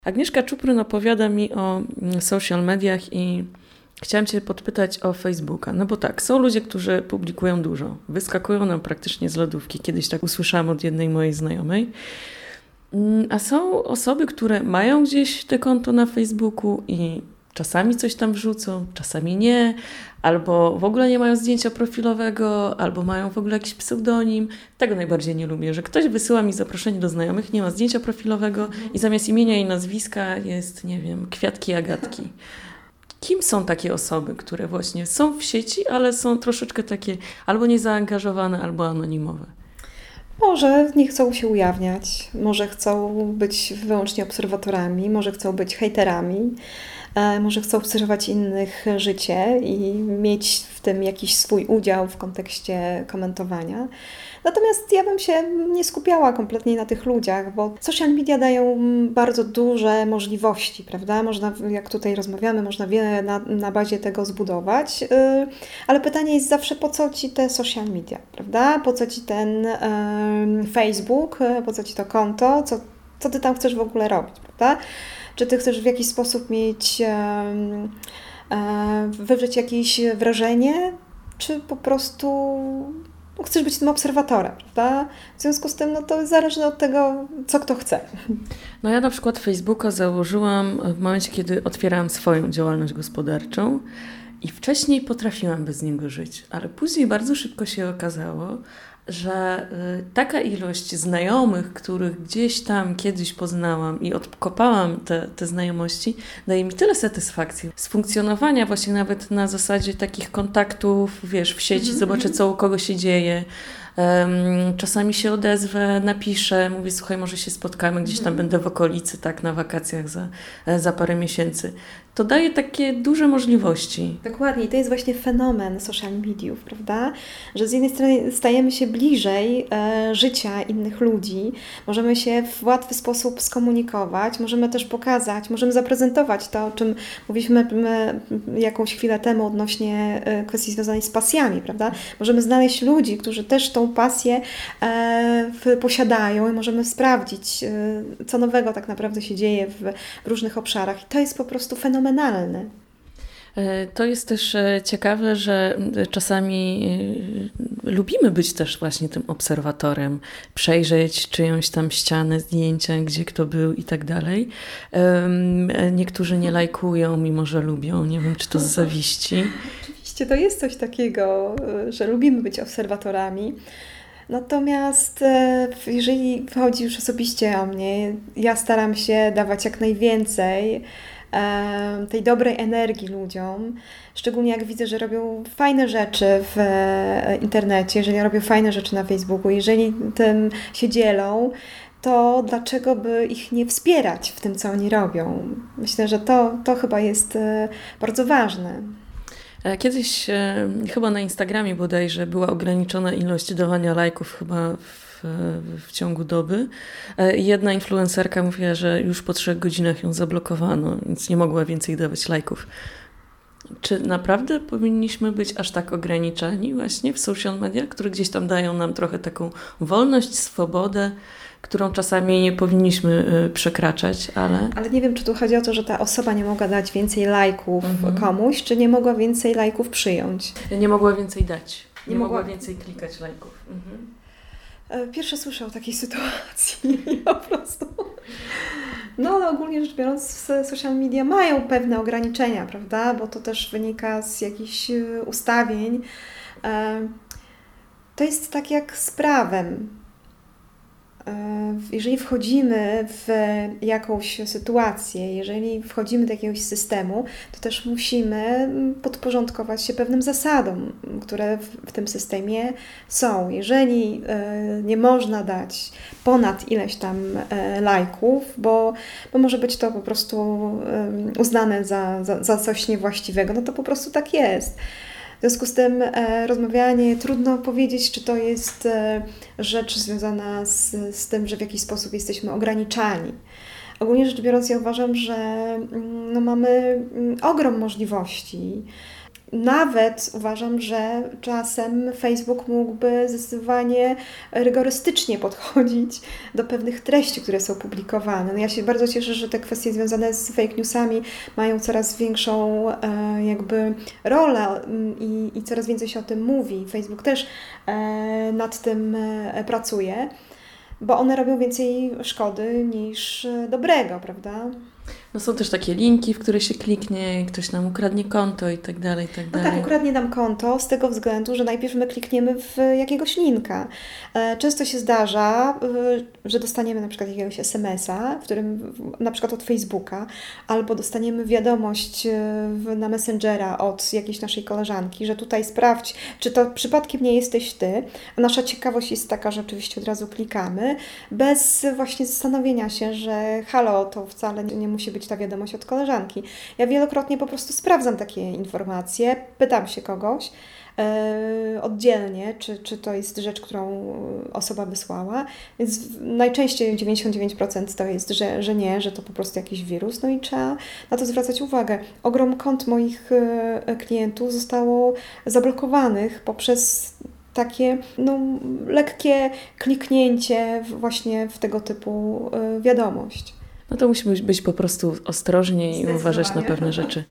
Agnieszka Czupryn opowiada mi o social mediach i chciałam Cię podpytać o Facebooka. No bo tak, są ludzie, którzy publikują dużo, wyskakują nam praktycznie z lodówki. Kiedyś tak usłyszałam od jednej mojej znajomej. A są osoby, które mają gdzieś te konto na Facebooku i czasami coś tam wrzucą, czasami nie, albo w ogóle nie mają zdjęcia profilowego, albo mają w ogóle jakiś pseudonim. Tego najbardziej nie lubię, że ktoś wysyła mi zaproszenie do znajomych, nie ma zdjęcia profilowego i zamiast imienia i nazwiska jest, nie wiem, Kwiatki Agatki. Kim są takie osoby, które właśnie są w sieci, ale są troszeczkę takie albo niezaangażowane, albo anonimowe? Może nie chcą się ujawniać, może chcą być wyłącznie obserwatorami, może chcą być hejterami, może chcą obserwować innych życie i mieć w tym jakiś swój udział w kontekście komentowania. Natomiast ja bym się nie skupiała kompletnie na tych ludziach, bo social media dają bardzo duże możliwości, prawda? Można, jak tutaj rozmawiamy, można wiele na bazie tego zbudować, ale pytanie jest zawsze, po co Ci te social media, prawda? Po co Ci ten Facebook, po co Ci to konto, co Ty tam chcesz w ogóle robić, prawda? Czy Ty chcesz w jakiś sposób mieć, wywrzeć jakieś wrażenie, czy po prostu chcesz być tym obserwatorem, prawda? W związku z tym to zależy od tego, co kto chce. No ja na przykład Facebooka założyłam w momencie, kiedy otwierałam swoją działalność gospodarczą i wcześniej potrafiłam bez niego żyć, ale później bardzo szybko się okazało, że taka ilość znajomych, których gdzieś tam kiedyś poznałam i odkopałam te znajomości, daje mi tyle satysfakcji z funkcjonowania właśnie nawet na zasadzie takich kontaktów, wiesz, w sieci, zobaczę co u kogo się dzieje. Czasami się odezwę, napiszę, mówię, słuchaj, może się spotkamy, gdzieś tam będę w okolicy, tak, na wakacjach za parę miesięcy. To daje takie duże możliwości. Dokładnie, to jest właśnie fenomen social mediów, prawda? Że z jednej strony stajemy się bliżej życia innych ludzi, możemy się w łatwy sposób skomunikować, możemy też pokazać, możemy zaprezentować to, o czym mówiliśmy jakąś chwilę temu odnośnie kwestii związanej z pasjami, prawda? Możemy znaleźć ludzi, którzy też tą pasję posiadają i możemy sprawdzić, co nowego tak naprawdę się dzieje w różnych obszarach. I to jest po prostu fenomenalne. To jest też ciekawe, że czasami lubimy być też właśnie tym obserwatorem, przejrzeć czyjąś tam ścianę, zdjęcia, gdzie kto był i tak dalej. Niektórzy nie lajkują, mimo że lubią. Nie wiem, czy to z zawiści. Oczywiście to jest coś takiego, że lubimy być obserwatorami. Natomiast jeżeli chodzi już osobiście o mnie, ja staram się dawać jak najwięcej tej dobrej energii ludziom, szczególnie jak widzę, że robią fajne rzeczy w internecie, jeżeli robią fajne rzeczy na Facebooku, jeżeli tym się dzielą, to dlaczego by ich nie wspierać w tym, co oni robią? Myślę, że to chyba jest bardzo ważne. Kiedyś chyba na Instagramie bodajże była ograniczona ilość dawania lajków chyba w ciągu doby. Jedna influencerka mówiła, że już po 3 godzinach ją zablokowano, więc nie mogła więcej dawać lajków. Czy naprawdę powinniśmy być aż tak ograniczeni właśnie w social media, które gdzieś tam dają nam trochę taką wolność, swobodę, którą czasami nie powinniśmy przekraczać, ale... Ale nie wiem, czy tu chodzi o to, że ta osoba nie mogła dać więcej lajków komuś, czy nie mogła więcej lajków przyjąć. Nie mogła więcej dać. Nie mogła więcej klikać lajków. Pierwsze słyszę o takiej sytuacji po prostu. No ogólnie rzecz biorąc, social media mają pewne ograniczenia, prawda? Bo to też wynika z jakichś ustawień. To jest tak jak z prawem. Jeżeli wchodzimy w jakąś sytuację, jeżeli wchodzimy do jakiegoś systemu, to też musimy podporządkować się pewnym zasadom, które w tym systemie są. Jeżeli nie można dać ponad ileś tam lajków, bo może być to po prostu uznane za coś niewłaściwego, no to po prostu tak jest. W związku z tym rozmawianie, trudno powiedzieć, czy to jest rzecz związana z tym, że w jakiś sposób jesteśmy ograniczani. Ogólnie rzecz biorąc, ja uważam, że mamy ogrom możliwości. Nawet uważam, że czasem Facebook mógłby zdecydowanie rygorystycznie podchodzić do pewnych treści, które są publikowane. No ja się bardzo cieszę, że te kwestie związane z fake newsami mają coraz większą jakby rolę i coraz więcej się o tym mówi. Facebook też nad tym pracuje, bo one robią więcej szkody niż dobrego, prawda? No są też takie linki, w które się kliknie, ktoś nam ukradnie konto i tak dalej, i tak dalej. No tak, ukradnie nam konto z tego względu, że najpierw my klikniemy w jakiegoś linka. Często się zdarza, że dostaniemy na przykład jakiegoś SMS-a, w którym na przykład od Facebooka, albo dostaniemy wiadomość na Messengera od jakiejś naszej koleżanki, że tutaj sprawdź, czy to przypadkiem nie jesteś ty. A nasza ciekawość jest taka, że oczywiście od razu klikamy, bez właśnie zastanowienia się, że halo, to wcale nie musi być ta wiadomość od koleżanki. Ja wielokrotnie po prostu sprawdzam takie informacje, pytam się kogoś oddzielnie, czy to jest rzecz, którą osoba wysłała, więc najczęściej 99% to jest, że nie, że to po prostu jakiś wirus, no i trzeba na to zwracać uwagę. Ogrom kont moich klientów zostało zablokowanych poprzez takie lekkie kliknięcie właśnie w tego typu wiadomość. No to musimy być po prostu ostrożni i uważać na pewne rzeczy.